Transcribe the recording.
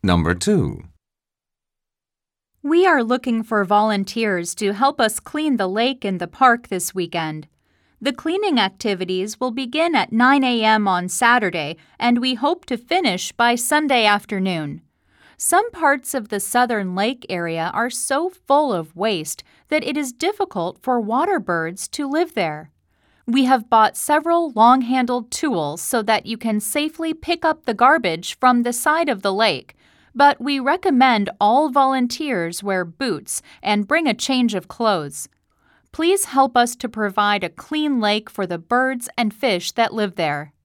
Number 2. We are looking for volunteers to help us clean the lake and the park this weekend. The cleaning activities will begin at 9 a.m. on Saturday, and we hope to finish by Sunday afternoon. Some parts of the southern lake area are so full of waste that it is difficult for water birds to live there. We have bought several long-handled tools so that you can safely pick up the garbage from the side of the lake, but we recommend all volunteers wear boots and bring a change of clothes. Please help us to provide a clean lake for the birds and fish that live there.